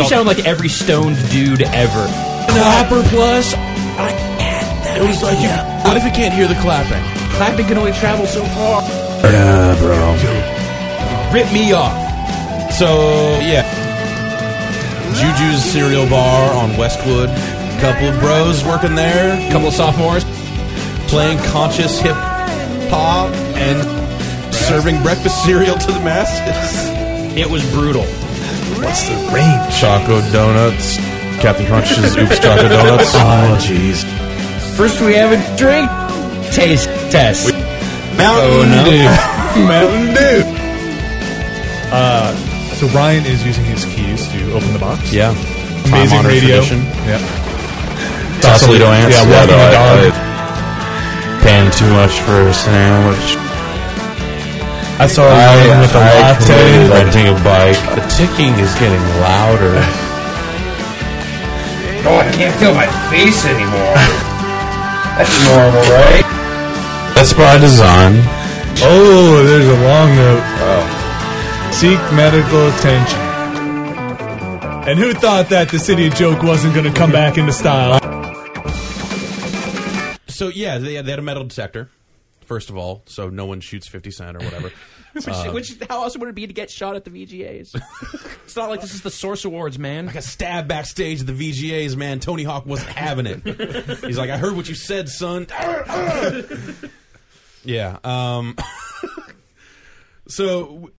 sound like every stoned dude ever. Clapper plus. It was like, what if you can't hear the clapping? Clapping can only travel so far. Yeah, bro. Rip me off. So, yeah. Juju's Cereal Bar on Westwood. Couple of bros working there. Couple of sophomores. Playing conscious hip-hop and serving breakfast cereal to the masses. It was brutal. What's the range? Choco Donuts. Captain Crunch's Oops Choco Donuts. Oh, jeez. First we have a drink taste test. Mountain Dew. Mountain Dew. So Ryan is using his keys to open the box. Yeah. Amazing Time-honored radio. tradition. Yeah. Sausalito ants. Yeah, walking the dog. Paying too much for a sandwich. I saw Ryan with a latte. Renting a bike. The ticking is getting louder. Oh, I can't feel my face anymore. That's normal, right? That's by design. Oh, there's a long note. Seek medical attention. And who thought that the city joke wasn't going to come back into style? So, yeah, they had a metal detector, first of all, so no one shoots 50 Cent or whatever. Which how else would it be to get shot at the VGAs? It's not like this is the Source Awards, man. Like a stab backstage at the VGAs, man. Tony Hawk wasn't having it. He's like, I heard what you said, son. Yeah. So